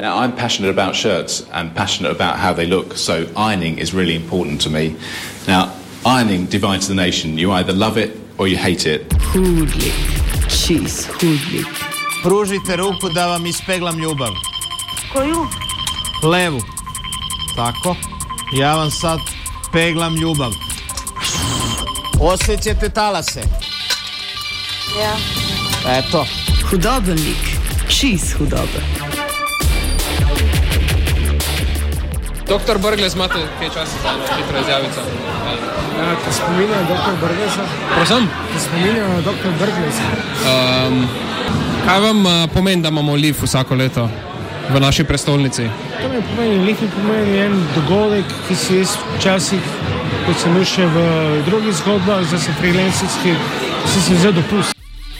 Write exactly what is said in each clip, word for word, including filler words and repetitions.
Now, I'm passionate about shirts and passionate about how they look, so ironing is really important to me. Now, ironing divides the nation. You either love it or you hate it. Hudlik, čist hudlik. Pružite ruku da vam ispeglam ljubav. Koju? Levu. Tako. Ja vam sad peglam ljubav. Osjećate talase? Ja. Eto. Hudoben lik, čist hudoben. Doktor Brglez, imate kaj časa za hitro izjavico? Ja, te spominja na doktor Brgleza? Prosim? Te spominja na doktor Brgleza? Um, kaj vam uh, pomeni, da imamo L I F vsako leto v naši prestolnici? To mi pomeni, L I F mi pomeni en dogodek, ki si jaz včasih, kot sem bil še v drugih zgodbah, zdaj sem freelancerski, si se zdaj dopust.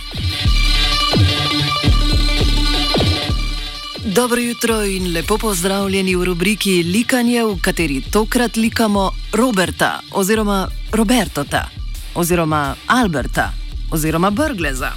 Dobro jutro in lepo pozdravljeni v rubriki Likanje, v kateri tokrat likamo Roberta oziroma Robertota oziroma Alberta oziroma Brgleza.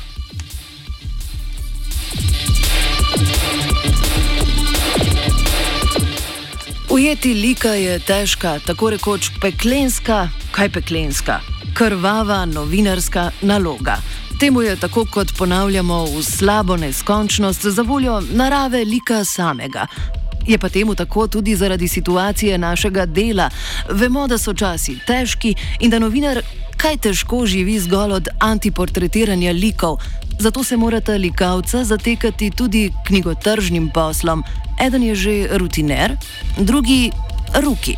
Ujeti lika je težka, tako rekoč peklenska, kaj peklenska, krvava novinarska naloga. Temu je tako, kot ponavljamo v slabo neskončnost za voljo narave lika samega. Je pa temu tako tudi zaradi situacije našega dela. Vemo, da so časi težki in da novinar kaj težko živi zgolj od antiportretiranja likov. Zato se morata likalca zatekati tudi knjigotržnim poslom. Eden je že rutiner, drugi ruki.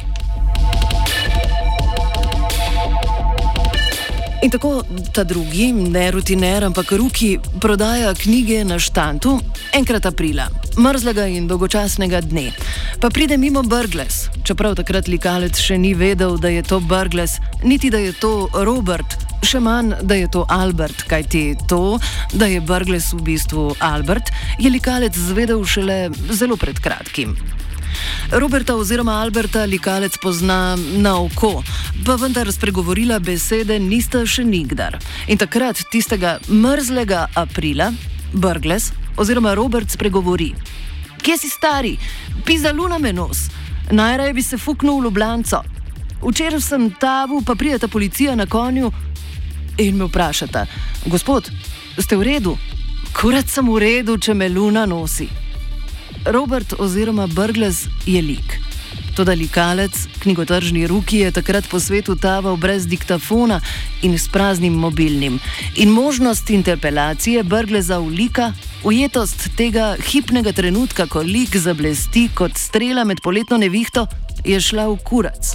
In tako ta drugi, ne rutiner, ampak ruki, prodaja knjige na štantu enkrat aprila, mrzlega in dolgočasnega dne. Pa pride mimo Brglez, čeprav takrat likalec še ni vedel, da je to Brglez, niti da je to Robert, še manj, da je to Albert, kajti to, da je Brglez v bistvu Albert, je likalec zvedel šele zelo pred kratkim. Roberta oziroma Alberta likalec pozna na oko, pa vendar spregovorila besede nista še nikdar. In takrat, tistega mrzlega aprila, Brglez oziroma Robert spregovori. Kje si stari? Pizda luna me nos. Najraje bi se fuknil v Ljubljanco. Včeraj sem tavu, pa prijeta policija na konju in me vprašata. Gospod, ste v redu? Kurat sem v redu, če me luna nosi. Robert oziroma Brglez je lik. Toda likalec, knjigotržni ruki, je takrat po svetu taval brez diktafona in s praznim mobilnim. In možnost interpelacije Brgleza v lika, ujetost tega hipnega trenutka, ko lik zablesti kot strela med poletno nevihto, je šla v kurac.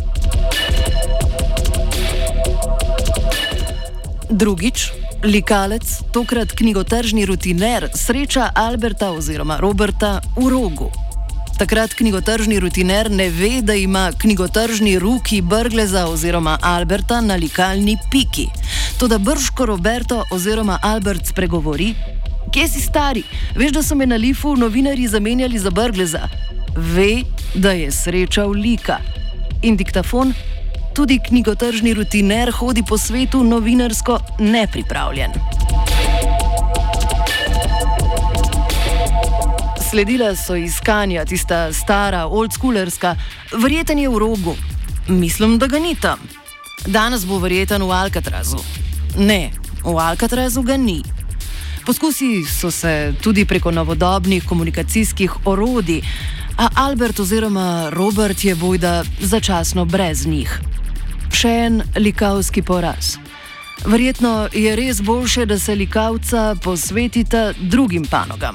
Drugič, likalec, tokrat knjigotržni rutiner, sreča Alberta oziroma Roberta v rogu. Takrat knjigotržni rutiner ne ve, da ima knjigotržni ruki Brgleza oziroma Alberta na likalni piki. Toda brško Roberto oziroma Albert spregovori. Kje si stari? Veš, da so me na L I F-u novinarji zamenjali za Brgleza? Ve, da je srečal lika. In diktafon? Tudi knjigotržni rutiner hodi po svetu novinarsko nepripravljen. Sledila so iskanja, tista stara, oldschoolerska, verjeten je v rogu. Mislim, da ga ni tam. Danes bo verjeten v Alcatrazu. Ne, v Alcatrazu ga ni. Poskusi so se tudi preko novodobnih komunikacijskih orodij, a Albert oziroma Robert je bojda začasno brez njih. Še en likavski poraz. Verjetno je res boljše, da se likavca posvetita drugim panogam.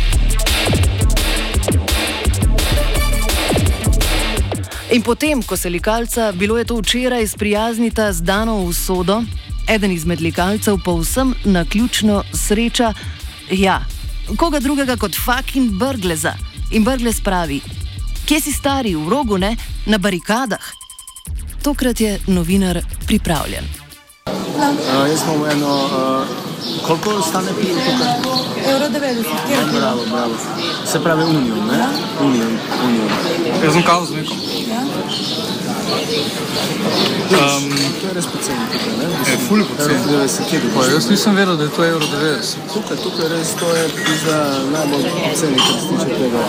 In potem, ko se likalca, bilo je to včeraj, sprijaznita z dano usodo, eden izmed likalcev povsem naključno sreča, ja, koga drugega kot fucking Brgleza. In Brglez pravi, kje si stari, v rogu, ne, na barikadah? Tokrat je novinar pripravljen. Uh, jaz imam eno, uh, koliko stane pivo tukaj? Euro devetdeset, kjer pivo? Bravo, bravo. Se pravi Union, ne? Union, Union. Jaz sem kavo z nekom. Ja? Um, to je res poceni tukaj, ne? Je ful poceni. evro devetdeset, kje bi Pa jaz nisem vedel, da je to evro devetdeset. Tukaj, tukaj res to je pizda najbolj poceni, kar se tiče tega.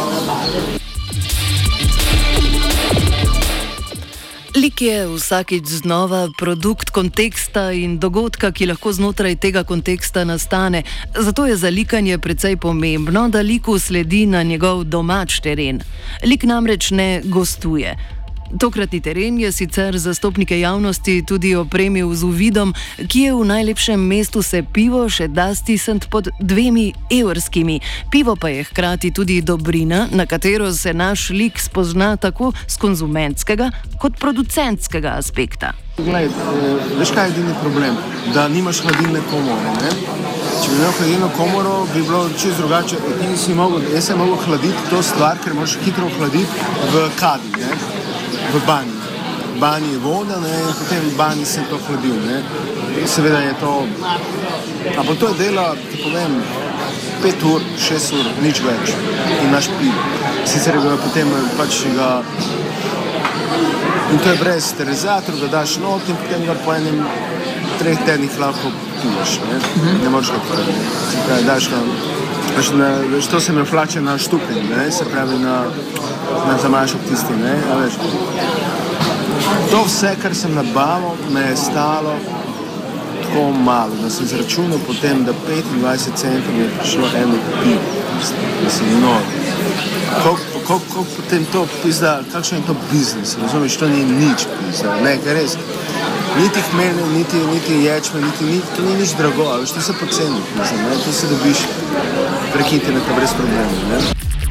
Lik je vsakič znova produkt konteksta in dogodka, ki lahko znotraj tega konteksta nastane. Zato je za likanje precej pomembno, da liku sledi na njegov domač teren. Lik namreč ne gostuje. Tokratni teren je sicer zastopnike javnosti tudi opremil z uvidom, ki je v najlepšem mestu se pivo še da stisniti pod dvemi evrskimi. Pivo pa je hkrati tudi dobrina, na katero se naš lik spozna tako z konzumentskega kot producentskega aspekta. Glej, veš kaj je edini problem? Da nimaš hladilne komore, ne? Če bi imel hladilno komoro, bi bilo čisto drugače. Ti si mogel, jaz sem mogel hladiti to stvar, ker moraš hitro hladiti v kadi, ne? V banji. V banji je voda, ne, in potem v banji sem to hladil, ne. Seveda je to, ampak to je dela, ti povem, pet ur, šest ur, nič več. In imaš pivo. Sicer ga potem pač ga, in to je brez sterilizator, ga daš not in potem ga po enem treh tednih lahko piješ, ne. Ne moreš ga hladiti. Se pravi, daš ga, veš, to se me vlače na štupenj, ne, se pravi na, na zamašek tisti, ne, a veš. To vse, kar sem nabavil, me je stalo tako malo, da sem zračunal potem, da petindvajset centov mi je prišlo eno pivo. Mislim, no, koliko potem to pizda, kakšen je to biznis, razumeš, to ni nič pizda, ne, ker res, niti hmelj, niti, niti ječme, niti, niti, to ni nič drago, a veš, to se poceni, mislim, ne, to se dobiš prek interneta brez problema, ne.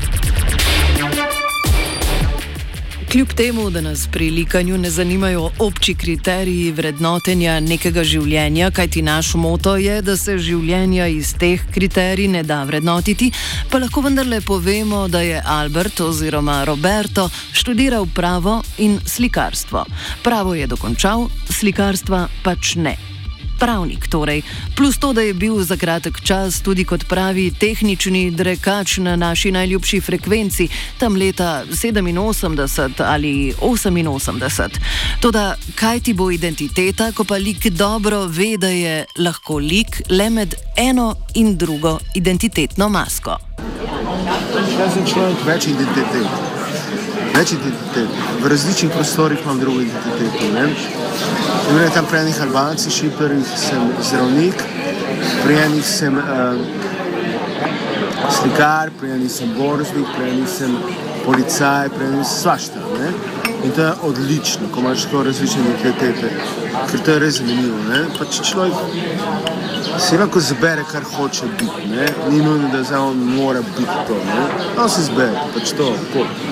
Kljub temu, da nas pri likanju ne zanimajo obči kriteriji vrednotenja nekega življenja, kajti naš moto je, da se življenja iz teh kriterij ne da vrednotiti, pa lahko vendarle povemo, da je Albert oziroma Roberto študiral pravo in slikarstvo. Pravo je dokončal, slikarstva pač ne. Pravnik torej, plus to, da je bil za kratek čas tudi kot pravi tehnični drekač na naši najljubši frekvenci, tam leta sedeminosemdeset ali oseminosemdeset. Toda kaj ti bo identiteta, ko pa lik dobro ve, da je lahko lik le med eno in drugo identitetno masko? Jaz sem človek več identitet. Več identitet. V različnih prostorih imam drugo identiteto, ne. Imel tam pri enih Albanci, Šiperih sem zdravnik, pri enih sem uh, slikar, pri enih sem borznik, pri enih sem policaj, pri enih sem svašta, ne. In to je odlično, ko imaš tako različne identitete, ker to je res zanimivo, ne. Pač človek si lahko zbere, kar hoče biti, ne. Ni nujno, da zdaj on mora biti to, ne. On se zbere, pač to, pot.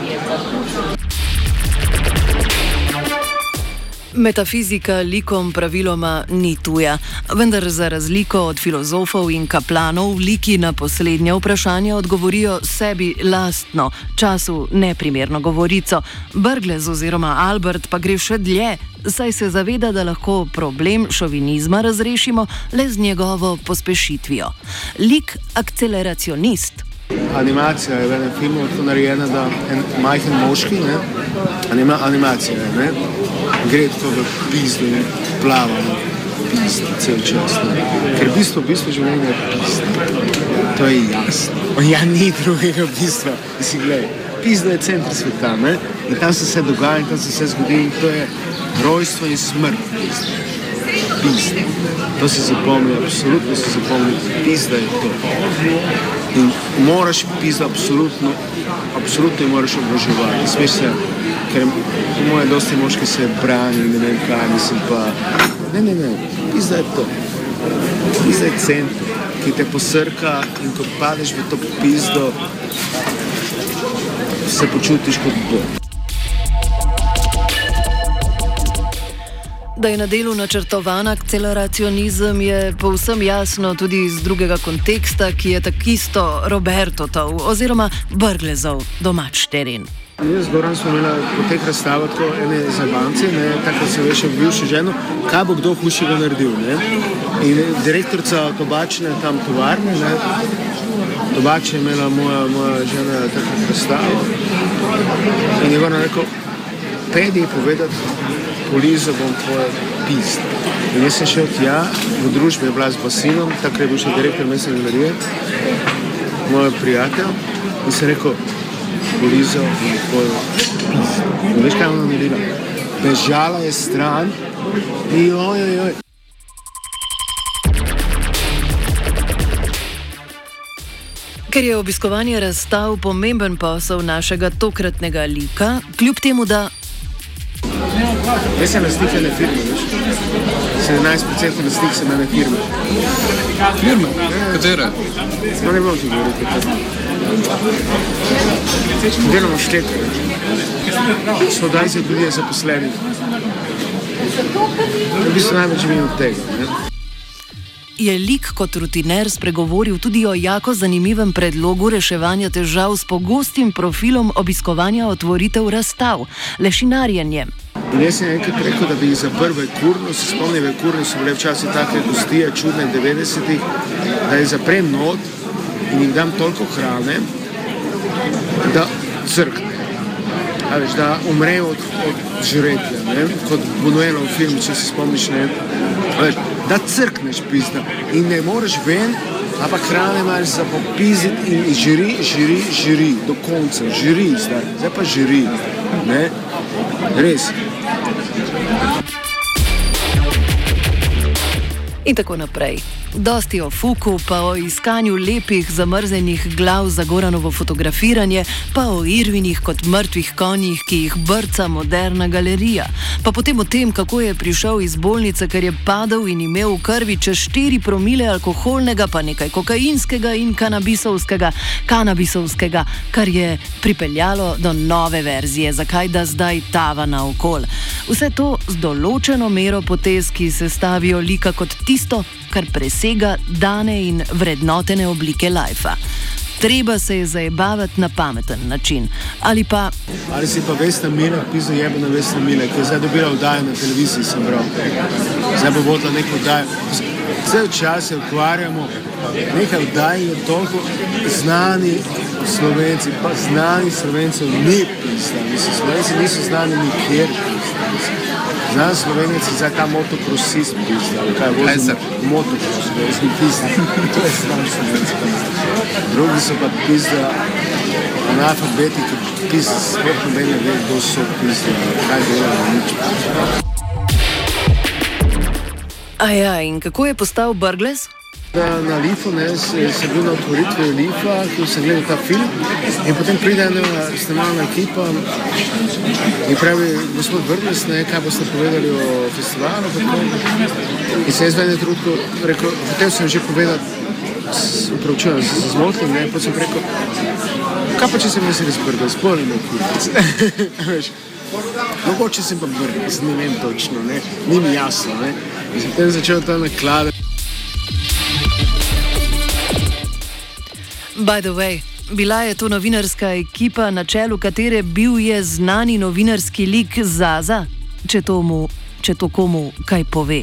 Metafizika likom praviloma ni tuja, vendar za razliko od filozofov in kaplanov liki na poslednja vprašanja odgovorijo sebi lastno, času neprimerno govorico. Brglez oziroma Albert pa gre še dlje, saj se zaveda, da lahko problem šovinizma razrešimo le z njegovo pospešitvijo. Lik akceleracionist. Animacija je v enem filmu tako narejena, da en majhen moški, ne, anima, animacija je, ne, gre tako v pizdu in plava na pizdu cel čas, ne, ker bistvo, bistvo življenja je pizda, to je jasno, ja ni drugega bistva, si gledaj, pizda je center sveta, ne, in tam se vse dogaja in tam se vse zgodi in to je rojstvo in smrt pizda. Pizda. To se zapomni, absolutno se zapomni, pizda je to. In moraš pizda absolutno, absolutno moraš oboževati. Smeš se, ker po moje dosti moški se brani, ne vem kaj, mislim pa, ne, ne, ne, pizda je to. Pizda je center, ki te posrka in ko padeš v to pizdo, se počutiš kot Bog. Da je na delu načrtovan akceleracionizem, je povsem jasno tudi iz drugega konteksta, ki je takisto Robertotov oziroma Brglezov domač teren. Jaz z Goran smo imeli po teh razstavah tako ene zabavnice, ne, tako se veš, bivšo ženo, kaj bo kdo hujšega naredil, ne. In direktorica tobačne tam tovarne, ne, tobačne je imela moja, moja žena takrat razstavo in je Goran rekel, pedi povedati, polizo bom tvoje pist. In jaz sem šel tja, v družbi je bila z Basinom, takrat je bil še direktor mestne galerije, moj prijatelj, in sem rekel, polizo bom tvoje pist. In veš, kaj je ona naredila? Bežala je stran in oj, oj, oj. Ker je obiskovanje razstav pomemben posel našega tokratnega lika, kljub temu, da... Jaz sem lastnik ene firme, veš? sedemnajst procentov lastnik sem ene firme. Firme? Katere? No, ne bom ti govoriti. Delamo štetke. sto dvajset ljudi je zaposlenih. V bistvu največ živim od tega, ne? Je lik kot rutiner spregovoril tudi o jako zanimivem predlogu reševanja težav s pogostim profilom obiskovanja otvoritev razstav, lešinarjenje. In jaz sem enkrat rekel, da bi jih zaprl v Kurnu, se spomnim, v Kurnu so bile včasih take gostije, čudne devetdesetih, da jih zaprem not in jim dam toliko hrane, da crkne. A veš, da umrejo od, od žretja, ne? Kot Buñuelov film, če se spomniš, ne? A veš, da crkneš pizda in ne moreš ven, ampak hrane imaš za popiziti in žiri, žiri, žiri, do konca, žiri zdaj, zdaj pa žiri, ne? Res. In tako naprej. Dosti o Fuku, pa o iskanju lepih zamrznjenih glav za Goranovo fotografiranje, pa o Irvinih kot mrtvih konjih, ki jih brca moderna galerija. Pa potem o tem, kako je prišel iz bolnice, ker je padel in imel v krvi čez štiri promile alkoholnega, pa nekaj kokainskega in kanabisovskega, kanabisovskega, kar je pripeljalo do nove verzije, zakaj da zdaj tava naokol. Vse to z določeno mero potez, ki se stavijo lika kot tisto, kar presega dane in vrednotene oblike lajfa. Treba se je zajebavati na pameten način. Ali pa... Ali si pa Vesna Mila, pizdo jebena Vesna Mila, ki je zdaj dobila vdajo na televiziji, sem bral. Zdaj bo vodila neko vdajo. Cel čas se ukvarjamo, nekaj vdaj je toliko znani Slovenci, pa znani Slovencev ni pizda. Mislim, Slovenci niso znani nikjer. Znam Slovenec je zdaj ta motokrosist pizda, kaj vozim motokros, da jaz mi pizda, to je znam Slovenec pizda. Drugi so pa pizda, analfabeti, ki pizda, sploh noben ne ve, kdo so pizda, kaj delajo, nič pizda. Aja, in kako je postal Brglez? Na Lifu, ne, sem bil na otvoritvi Lifa, ko sem gledal ta film in potem pride ena snemalna ekipa in pravi, gospod Brglez, ne, kaj boste povedali o festivalu, tako. In sem jaz v enem trenutku rekel, hotel sem že povedati, upravičujem, sem se zmotil, ne, potem sem rekel, kaj pa če sem jaz res Brglez, bolj ne veš. Mogoče sem pa Brglez, ne vem točno, ne, ni mi jasno, ne. In sem potem začel to nakladati. By the way, bila je to novinarska ekipa, na čelu katere bil je znani novinarski lik Zaza, če to, mu, če to komu kaj pove.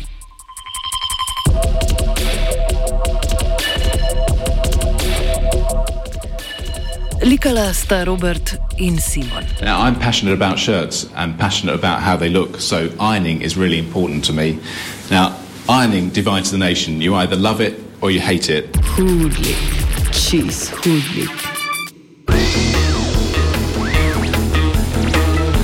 Likala sta Robert in Simon. Now, I'm passionate about shirts and passionate about how they look, so ironing is really important to me. Now, ironing divides the nation. You either love it or you hate it. Hudlik, čist hudlik.